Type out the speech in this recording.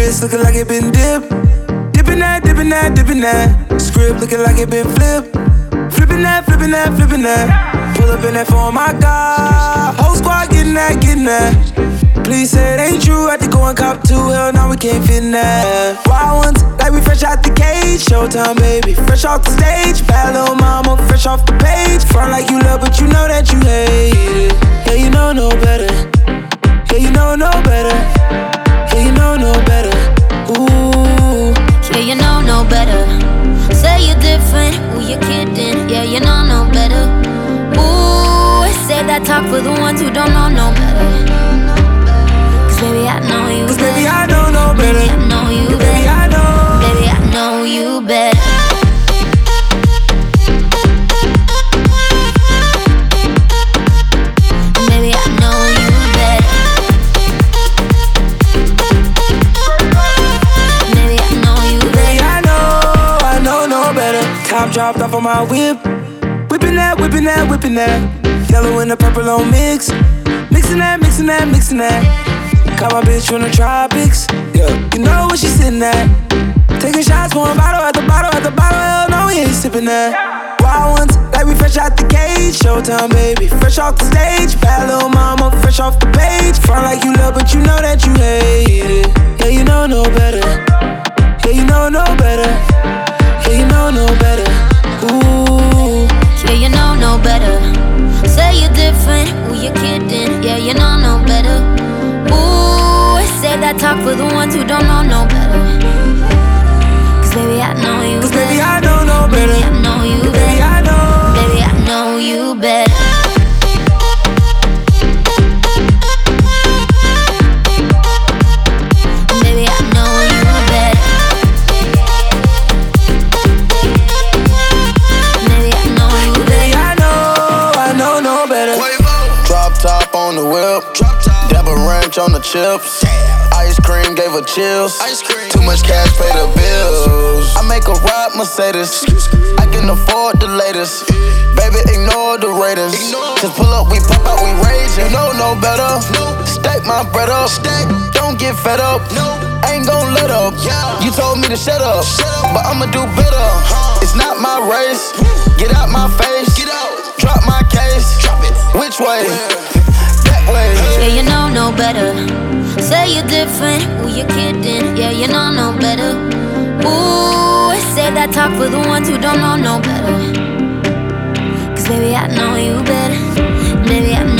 Wrist looking like it been dipped. Dipping that, dipping that, dipping that. Script looking like it been flipped. Flipping that, flipping that, flipping that. Pull up in that phone, my God. Whole squad getting that, getting that. Please say it ain't true. Had to go and cop 2. Hell, now we can't fit in that. Wild ones, like we fresh out the cage. Showtime, baby, fresh off the stage. Bad little mama, fresh off the page. Front like you love, but you know that you hate it. Yeah, you know no better. Yeah, you know no better. Yeah, you know no better. Ooh. Yeah, you know no better. Say you're different, ooh, you're kidding. Yeah, you know no better. Ooh, save that talk for the ones who don't know no better. Baby, I know you better. Baby, I know no better. Baby, I know you better. Baby, I know. Baby, I know you better. Baby, I know you better. Baby, I know you better. Baby, I know no better. Top dropped off on my whip. Whipping that, whipping that, whipping that. Yellow and the purple on mix. Mixing that, mixing that, mixing that. Got my bitch from the tropics, yeah. You know where she sitting at. Taking shots, pouring bottle at the bottle at the bottle. Hell no, we ain't sipping that. Wild ones, like we fresh out the cage. Showtime, baby, fresh off the stage. Bad little mama, fresh off the page. Front like you love, but you know that you hate it. Yeah, you know no better. Yeah, you know no better. Yeah, you know no better. Ooh. Yeah, you know no better. Say you're different, ooh, you're kidding. Yeah, you know no better. Ooh, save that talk for the ones who don't know no better. Cause baby, I know you better. Baby, I know no better. Baby, I know you better. Baby, I know. Baby, I know you better. Baby, I know you better. Baby, I know you better. Baby, I know no better. Drop top on the whip. Dabba ranch on the chips. Ice cream gave her chills. Too much cash, pay the bills. I make a ride Mercedes. I can afford the latest. Baby, ignore the ratings. Just pull up, we pop out, we rage. You know no better. Stack my bread up. Don't get fed up. I ain't gon' let up. You told me to shut up, but I'ma do better. It's not my race. Get out my face. Drop my case. Which way? That way. Yeah, you know no better. Say you're different, ooh, you're kidding. Yeah, you know no better. Ooh, save that talk for the ones who don't know no better. Cause baby, I know you better. Baby, I